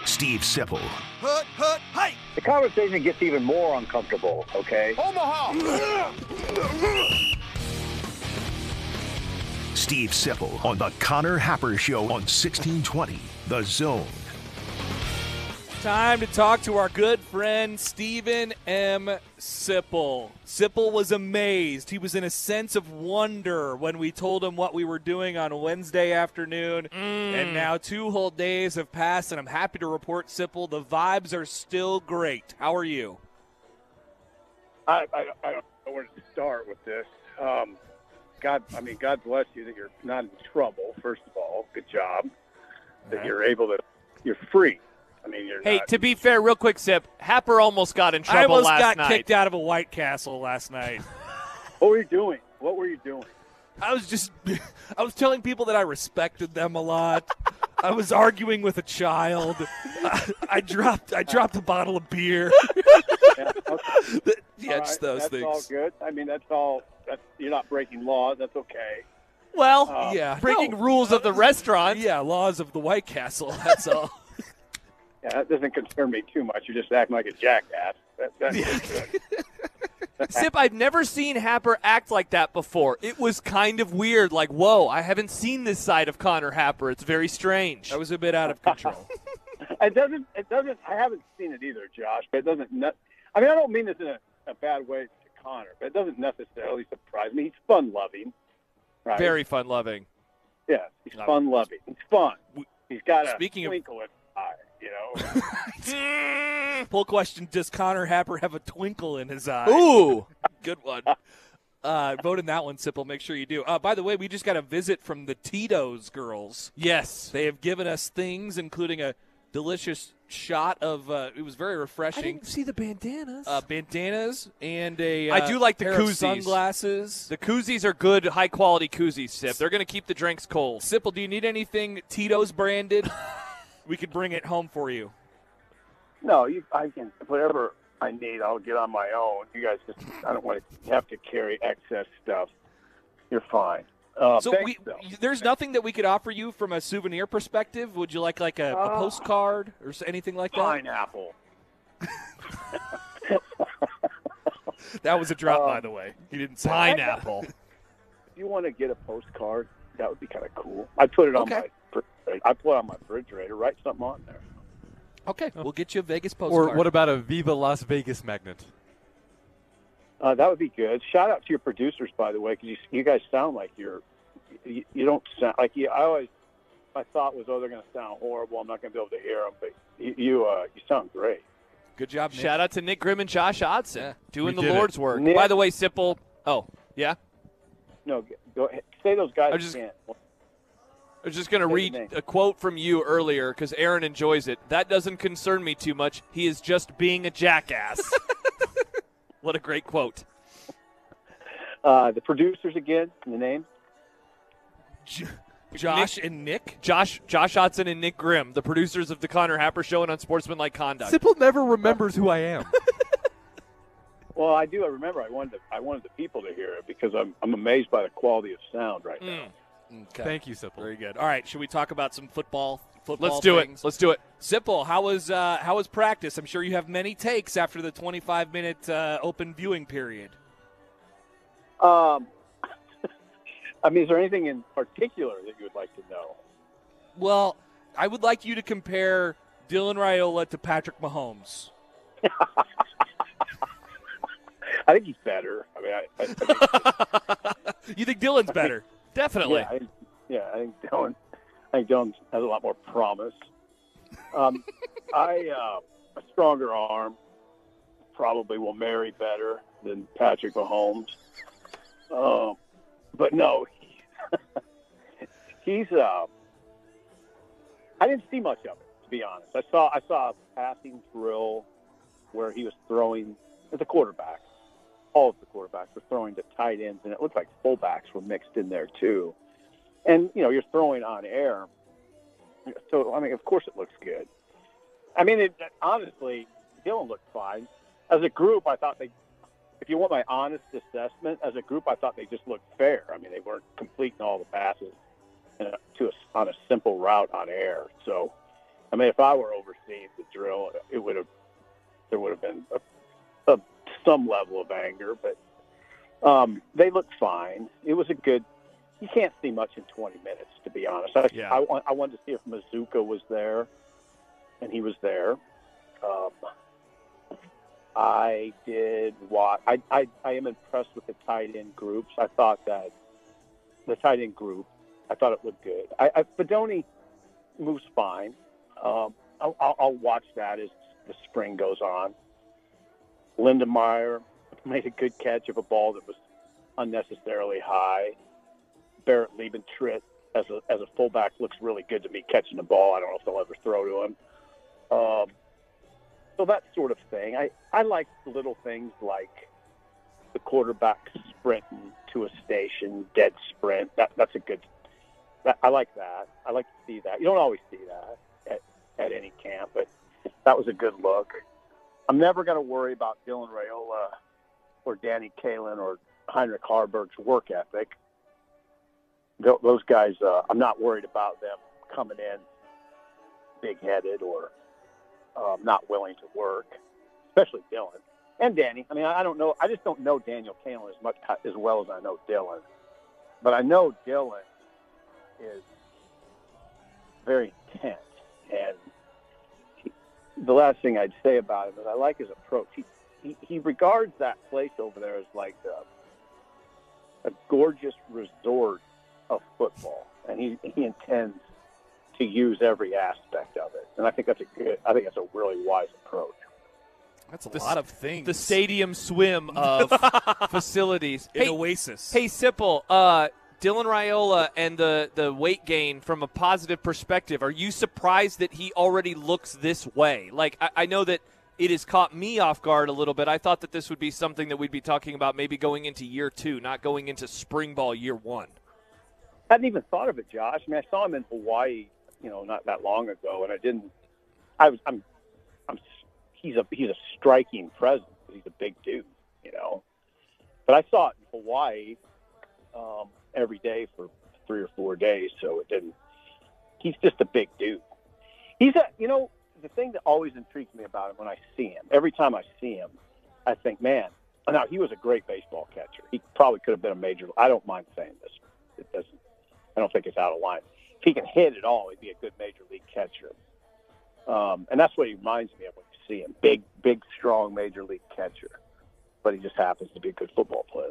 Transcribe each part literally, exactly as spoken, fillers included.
Steve Sipple. Hut, hut, hey! The conversation gets even more uncomfortable, okay? Omaha! Steve Sipple on the Connor Happer Show on sixteen twenty The Zone. Time to talk to our good friend Stephen M. Sipple. Sipple was amazed. He was in a sense of wonder when we told him what we were doing on Wednesday afternoon. Mm. And now two whole days have passed, and I'm happy to report, Sipple, the vibes are still great. How are you? I, I, I don't know where to start with this. Um, God, I mean, God bless you that you're not in trouble, first of all. Good job. That right. You're able to, you're free. I mean, you're hey, not, to be fair, real quick, Sip, Happer almost got in trouble I almost last got night. kicked out of a White Castle last night. What were you doing? What were you doing? I was just, I was telling people that I respected them a lot. I was arguing with a child. I, I dropped, I dropped a bottle of beer. Yeah, okay. yeah All just right, those that's things. That's all good. I mean, that's all. That's, you're not breaking laws. That's okay. Well, Um, yeah, breaking no. rules of the restaurant. Yeah, laws of the White Castle. That's all. Yeah, that doesn't concern me too much. You're just acting like a jackass. That, that's good. Sip, I've never seen Happer act like that before. It was kind of weird. Like, whoa, I haven't seen this side of Connor Happer. It's very strange. That was a bit out of control. It doesn't. It doesn't. I haven't seen it either, Josh. But it doesn't. Ne- I mean, I don't mean this in a, a bad way to Connor, but it doesn't necessarily surprise me. He's fun-loving, right? Very fun-loving. Yeah, he's No. fun-loving. He's fun. He's got a Speaking of- twinkle in his eye. You know. Poll question: does Connor Happer have a twinkle in his eye? Ooh. Good one. Uh, vote in that one, Sipple. Make sure you do. Uh, by the way, we just got a visit from the Tito's girls. Yes. They have given us things, including a delicious shot of. Uh, it was very refreshing. see the bandanas. Uh, bandanas and a. I Uh, do like the pair of koozies. sunglasses. The koozies are good, high-quality koozies, Sip. They're going to keep the drinks cold. Sipple, do you need anything Tito's branded? We could bring it home for you. No, you. I can whatever I need. I'll get on my own. You guys just. I don't want to have to carry excess stuff. You're fine. Uh, So thanks, we, though. there's nothing that we could offer you from a souvenir perspective. Would you like like a, a Uh, postcard or s- anything like that? Pineapple. That was a drop, Uh, by the way. You didn't say Pineapple. If you want to get a postcard, that would be kind of cool. I put it on Okay. my. refrigerator. I put it on my refrigerator. Write something on there. Okay, we'll get you a Vegas postcard. Or what about a Viva Las Vegas magnet? Uh, that would be good. Shout out to your producers, by the way, because you, you guys sound like you're. You, you don't sound like you. I always. My thought was, oh, they're going to sound horrible. I'm not going to be able to hear them, but you, you, uh, you sound great. Good job, Nick. Shout out to Nick Grimm and Josh Odson Yeah. doing We the did Lord's work. Nick- By the way, Sipple. Oh, yeah? No, go ahead. Say those guys I just- can't. I was just going to Say the read name. a quote from you earlier because Aaron enjoys it. That doesn't concern me too much. He is just being a jackass. What a great quote. Uh, the producers again, the name. J- Josh and Nick. Josh Josh Odson and Nick Grimm, the producers of the Connor Happer Show and Unsportsmanlike Conduct. Simple never remembers who I am. Well, I do. I remember. I wanted. To, I wanted the people to hear it because I'm. I'm amazed by the quality of sound right now. Mm. Okay. Thank you, Simple. Very good. All right, should we talk about some football? Football Let's do things? it. Let's do it. Simple. How was uh, how was practice? I'm sure you have many takes after the twenty-five minute uh, open viewing period. Um, I mean, is there anything in particular that you would like to know? Well, I would like you to compare Dylan Raiola to Patrick Mahomes. I think he's better. I mean, I, I, I think, You think Dylan's better? Definitely. yeah, I, yeah, I think Dylan. I think Dylan has a lot more promise. Um, I uh, a stronger arm probably will marry better than Patrick Mahomes. Um, but no, he, he's. Uh, I didn't see much of it, to be honest. I saw I saw a passing drill where he was throwing as a quarterback. All of the quarterbacks were throwing to tight ends, and it looked like fullbacks were mixed in there too. And you know, you're throwing on air, so I mean, of course, it looks good. I mean, it, honestly, Dylan looked fine. As a group, I thought they. If you want my honest assessment, as a group, I thought they just looked fair. I mean, they weren't completing all the passes in a, to a, on a simple route on air. So, I mean, if I were overseeing drill, it would have there would have been a, a some level of anger, but um, they looked fine. It was a good. You can't see much in twenty minutes, to be honest. I, Yeah. I, I wanted to see if Mazuka was there, and he was there. Um, I did watch. I, I I am impressed with the tight end groups. I thought that the tight end group. I thought it looked good. I, I Fedoni moves fine. Um, I'll, I'll, I'll watch that as the spring goes on. Lindemeyer made a good catch of a ball that was unnecessarily high. Barrett Liebentritt as a as a fullback looks really good to me catching the ball. I don't know if they'll ever throw to him. Um, so that sort of thing. I, I like little things like the quarterback sprinting to a station, dead sprint. That that's a good. That, I like that. I like to see that. You don't always see that at, at any camp, but that was a good look. I'm never going to worry about Dylan Raiola or Danny Kaelin or Heinrich Harburg's work ethic. Th- those guys, uh, I'm not worried about them coming in big-headed or um, not willing to work, especially Dylan and Danny. I mean, I, I don't know. I just don't know Daniel Kaelin as much as well as I know Dylan, but I know Dylan is very intense, and he, the last thing I'd say about him is I like his approach. He he, he regards that place over there as like a, a gorgeous resort of football, and he he intends to use every aspect of it. And I think that's a good. I think that's a really wise approach. That's a The lot s- of things. The stadium swim of facilities. An Hey, oasis. hey, Sipple, uh, Dylan Raiola and the, the weight gain from a positive perspective, are you surprised that he already looks this way? Like, I, I know that it has caught me off guard a little bit. I thought that this would be something that we'd be talking about maybe going into year two, not going into spring ball year one. I hadn't even thought of it, Josh. I mean, I saw him in Hawaii, you know, not that long ago, and I didn't. I was. I'm. I'm. He's a. He's a striking presence. He's a big dude, you know. But I saw it in Hawaii um, every day for three or four days, so it didn't. He's just a big dude. He's a. You know, the thing that always intrigues me about him when I see him, every time I see him, I think, man. Now he was a great baseball catcher. He probably could have been a major. I don't mind saying this. It doesn't. I don't think it's out of line. If he can hit at all, he'd be a good major league catcher. Um, and that's what he reminds me of when you see him. Big, big, strong major league catcher. But he just happens to be a good football player.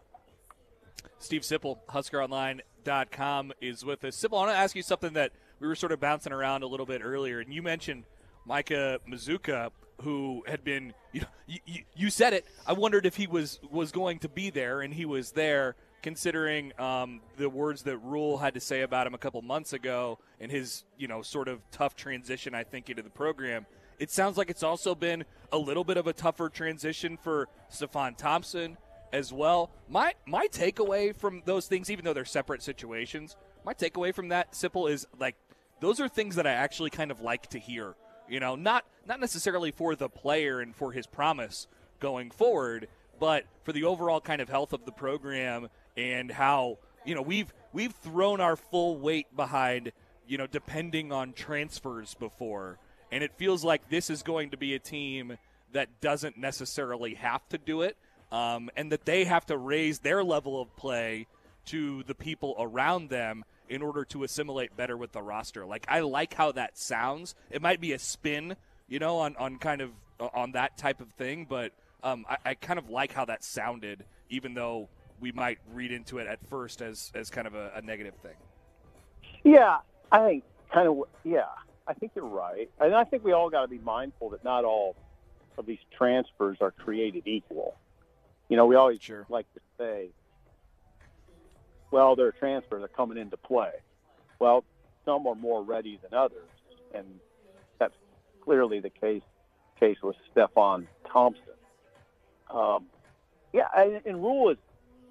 Steve Sipple, Husker Online dot com, is with us. Sipple, I want to ask you something that we were sort of bouncing around a little bit earlier, and you mentioned Micah Mazuka, who had been, you know, you, you, you said it. I wondered if he was, was going to be there, and he was there, considering um, the words that Rule had to say about him a couple months ago and his, you know, sort of tough transition, I think, into the program. It sounds like it's also been a little bit of a tougher transition for Stephon Thompson as well. My my takeaway from those things, even though they're separate situations, my takeaway from that, Sipple, is like those are things that I actually kind of like to hear. You know, not not necessarily for the player and for his promise going forward, but for the overall kind of health of the program and how, you know, we've we've thrown our full weight behind, you know, depending on transfers before. And it feels like this is going to be a team that doesn't necessarily have to do it, um, and that they have to raise their level of play to the people around them in order to assimilate better with the roster. Like, I like how that sounds. It might be a spin, you know, on, on kind of uh, on that type of thing, but um, I, I kind of like how that sounded, even though we might read into it at first as, as kind of a, a negative thing. Yeah, I think kind of, yeah, I think you're right. And I think we all got to be mindful that not all of these transfers are created equal. You know, we always Sure. like to say, well, there are transfers that are coming into play. Well, some are more ready than others, and that's clearly the case case with Stephon Thompson. Um, yeah, and, and Rule is,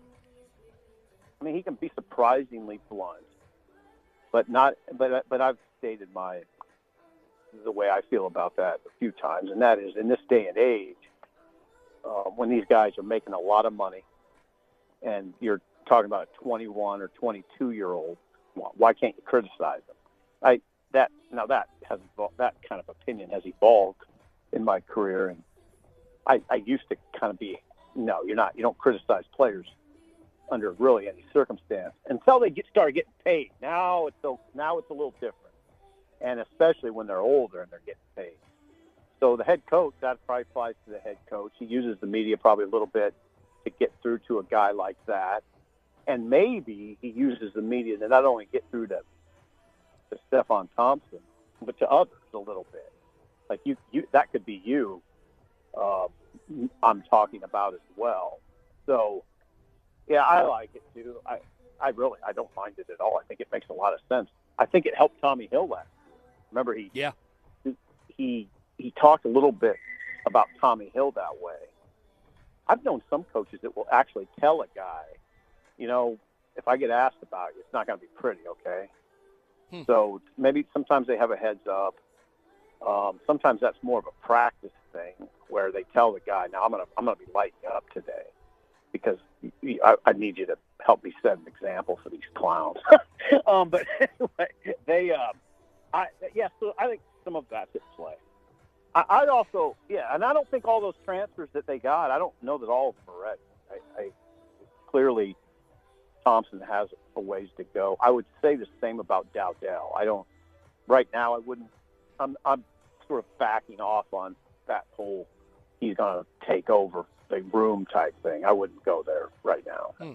I mean, he can be surprisingly blunt, but not. But but I've stated my the way I feel about that a few times, and that is in this day and age, uh, when these guys are making a lot of money, and you're talking about a twenty-one or twenty-two year old, why can't you criticize them? I that now that has evol- that kind of opinion has evolved in my career, and I, I used to kind of be, no, you're not. You don't criticize players under really any circumstance until they get start getting paid. Now it's a, now it's a little different, and especially when they're older and they're getting paid. So the head coach, that probably applies to the head coach. He uses the media probably a little bit to get through to a guy like that, and maybe he uses the media to not only get through to to Stephon Thompson, but to others a little bit. Like you, you that could be you. Uh, I'm talking about as well. So, yeah, I like it too. I, I really, I don't mind it at all. I think it makes a lot of sense. I think it helped Tommy Hill last year. Remember, he, yeah, he, he, he talked a little bit about Tommy Hill that way. I've known some coaches that will actually tell a guy, you know, if I get asked about you, it's not going to be pretty, okay? Hmm. So maybe sometimes they have a heads up. Um, sometimes that's more of a practice thing where they tell the guy, "Now I'm gonna I'm gonna be lighting you up today because I, I need you to help me set an example for these clowns." um, but anyway, they, uh, I yeah. So I think some of that's at play. I, I'd also yeah, and I don't think all those transfers that they got, I don't know that all of them are ready. I, I clearly Thompson has a ways to go. I would say the same about Dowdell. I don't right now. I wouldn't. I'm I'm sort of backing off on that whole he's going to take over the room type thing. I wouldn't go there right now. Hmm.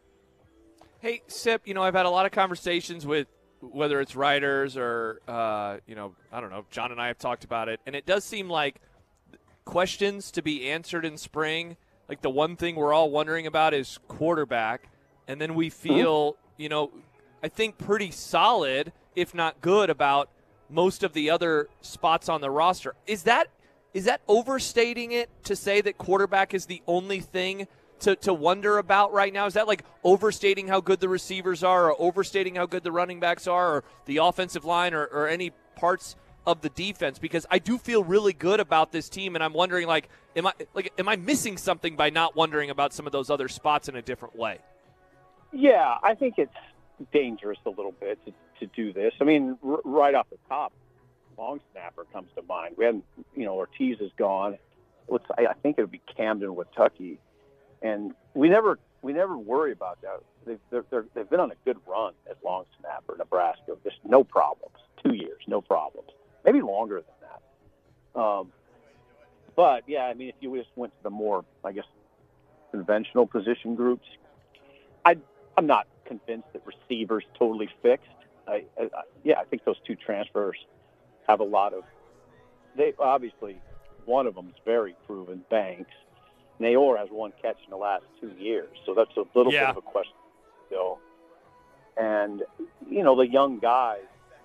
Hey, Sip, you know, I've had a lot of conversations with whether it's writers or, uh, you know, I don't know, John and I have talked about it, and it does seem like questions to be answered in spring, like the one thing we're all wondering about is quarterback, and then we feel, mm-hmm. you know, I think pretty solid, if not good, about most of the other spots on the roster. Is that is that overstating it to say that quarterback is the only thing to, to wonder about right now? Is that like overstating how good the receivers are or overstating how good the running backs are or the offensive line or, or any parts of the defense? Because I do feel really good about this team, and I'm wondering, like, am I like am I missing something by not wondering about some of those other spots in a different way? Yeah, I think it's dangerous a little bit to, to do this. I mean, r- right off the top, long snapper comes to mind. We hadn't, you know, Ortiz is gone. Let's, I, I think it would be Camden Watucky, and we never we never worry about that. They've they're, they're, they've been on a good run at long snapper, Nebraska. Just no problems. Two years, no problems. Maybe longer than that. Um, but yeah, I mean, if you just went to the more, I guess, conventional position groups, I I'm not convinced that receivers totally fixed. I, I, I, yeah, I think those two transfers have a lot of. They obviously one of them is very proven. Banks, Naor has one catch in the last two years, so that's a little yeah. bit of a question still. And you know, the young guys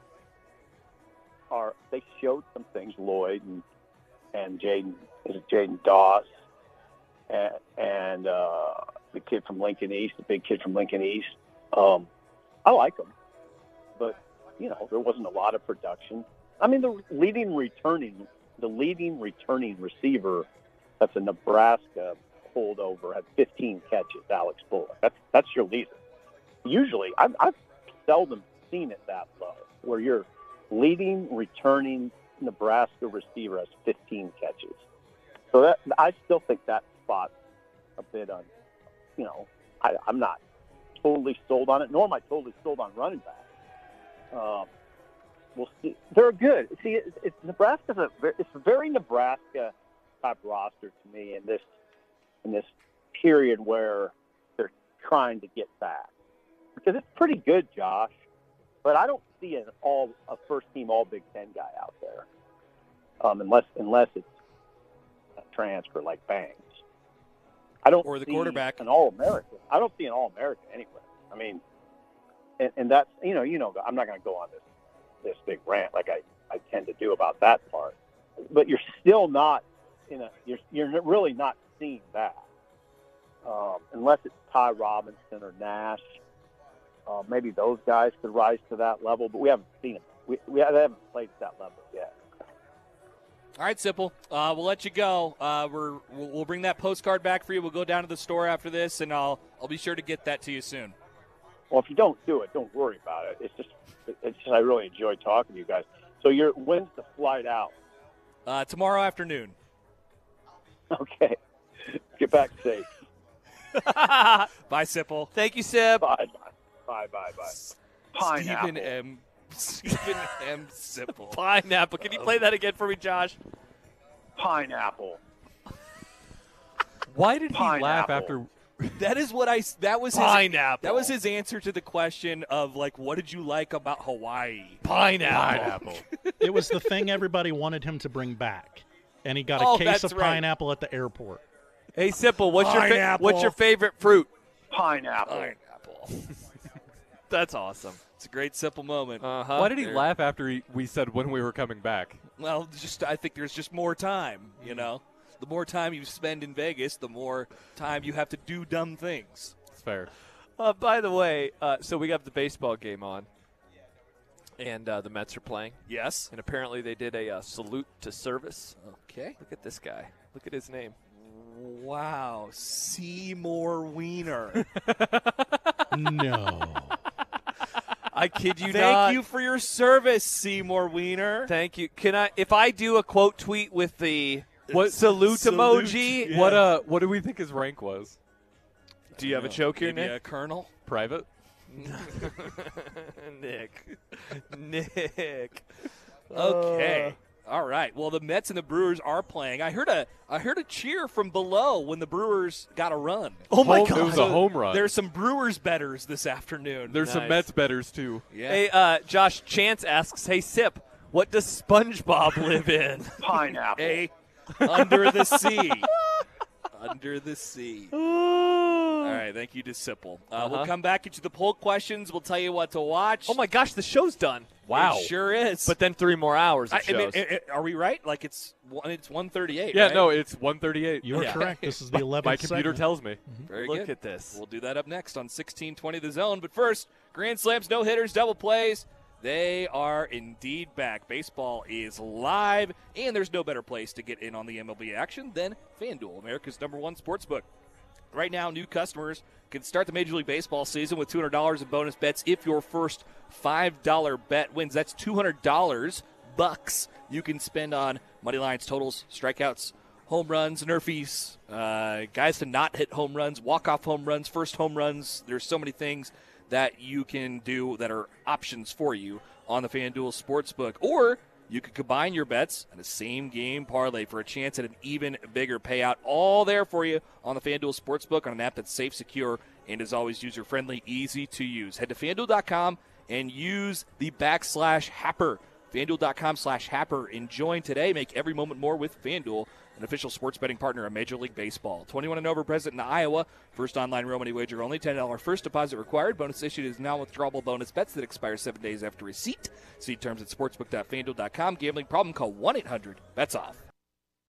are they showed some things. Lloyd and and Jaden is it Jaden Doss and, and uh, the kid from Lincoln East, the big kid from Lincoln East. Um, I like them, but you know there wasn't a lot of production. I mean, the leading returning, the leading returning receiver that's a Nebraska holdover had fifteen catches. Alex Bullock. That's that's your leader. Usually, I've, I've seldom seen it that low, where your leading returning Nebraska receiver has fifteen catches. So that I still think that spot's a bit on. You know, I, I'm not totally sold on it, nor am I totally sold on running back. Um, we'll see. They're good. See, it's, it's Nebraska's a very, it's a very Nebraska type roster to me in this in this period where they're trying to get back, because it's pretty good, Josh. But I don't see an all a first team All Big Ten guy out there, um, unless unless it's a transfer like Banks. I don't or the see quarterback an All American. I don't see an All American anywhere. I mean, and, and that's you know you know I'm not going to go on this this big rant like I, I tend to do about that part, but you're still not in a you're you're really not seeing that um, unless it's Ty Robinson or Nash. Uh, maybe those guys could rise to that level, but we haven't seen them. We we haven't played at that level yet. All right, Sipple. Uh, we'll let you go. Uh, we're we'll, we'll bring that postcard back for you. We'll go down to the store after this, and I'll I'll be sure to get that to you soon. Well, if you don't do it, don't worry about it. It's just it's just I really enjoy talking to you guys. So you're when's the flight out? Uh, tomorrow afternoon. Okay, get back safe. Bye, Sipple. Thank you, Sip. Bye bye bye bye bye. Pineapple. Stephen M. Stephen M. Sipple. Pineapple. Can you play that again for me, Josh? Pineapple. Why did he laugh Pineapple. after? That is what I. That was his. Pineapple. That was his answer to the question of like, what did you like about Hawaii? Pineapple. It was the thing everybody wanted him to bring back, and he got a Oh, case that's of right. pineapple at the airport. Hey, Simple, what's your fa- Pineapple. what's your favorite fruit? Pineapple. Pineapple. That's awesome. It's a great simple moment. Uh-huh. Why did he There. laugh after he, we said when we were coming back? Well, just I think there's just more time. You know, the more time you spend in Vegas, the more time you have to do dumb things. It's fair. Uh, by the way, uh, so we got the baseball game on, and uh, the Mets are playing. Yes. And apparently they did a uh, salute to service. Okay. Look at this guy. Look at his name. Wow, Seymour Wiener. No. I kid you Thank not. you for your service, Seymour Wiener. Thank you. Can I, if I do a quote tweet with the What salute, Salute, emoji? yeah. What uh? What do we think his rank was? Do you have a joke here, Maybe Nick? a colonel? Private. Nick. Nick. Okay. All right. Well, the Mets and the Brewers are playing. I heard a I heard a cheer from below when the Brewers got a run. Oh my Home- God. It was a home run. There's some Brewers betters this afternoon. There's some Nice. Mets betters too. yeah. Hey, uh, Josh Chance asks, "Hey Sip, what does SpongeBob live in?" Pineapple. A under the sea. Under the sea. All right, thank you to Sipple. Uh, Uh-huh. We'll come back into the poll questions. We'll tell you what to watch. Oh my gosh, the show's done. Wow. It sure is. But then three more hours of I, I mean, shows. i- i- are we right? Like it's one, it's one thirty-eight. Yeah, right? no, it's one thirty-eight. You're Yeah. correct. This is the eleventh My computer segment. tells me. Very Look good. at this. We'll do that up next on sixteen twenty The Zone. But first, grand slams, no hitters, double plays. They are indeed back. Baseball is live, and there's no better place to get in on the M L B action than FanDuel, America's number one sportsbook. Right now, new customers can start the Major League Baseball season with two hundred dollars in bonus bets if your first five dollar bet wins. That's two hundred dollars bucks you can spend on money lines, totals, strikeouts, home runs, nerfies, uh, guys to not hit home runs, walk-off home runs, first home runs. There's so many things that you can do that are options for you on the FanDuel Sportsbook. Or you could combine your bets in a same-game parlay for a chance at an even bigger payout. All there for you on the FanDuel Sportsbook on an app that's safe, secure, and is always user-friendly, easy to use. Head to FanDuel dot com and use the backslash Happer. FanDuel.com slash Happer. And join today. Make every moment more with FanDuel, an official sports betting partner of Major League Baseball. twenty-one and over, present in Iowa. First online real money wager only. ten dollars first deposit required. Bonus issued is non-withdrawable bonus bets that expire seven days after receipt. See terms at sportsbook dot fanduel dot com. Gambling problem? Call one eight hundred bets off.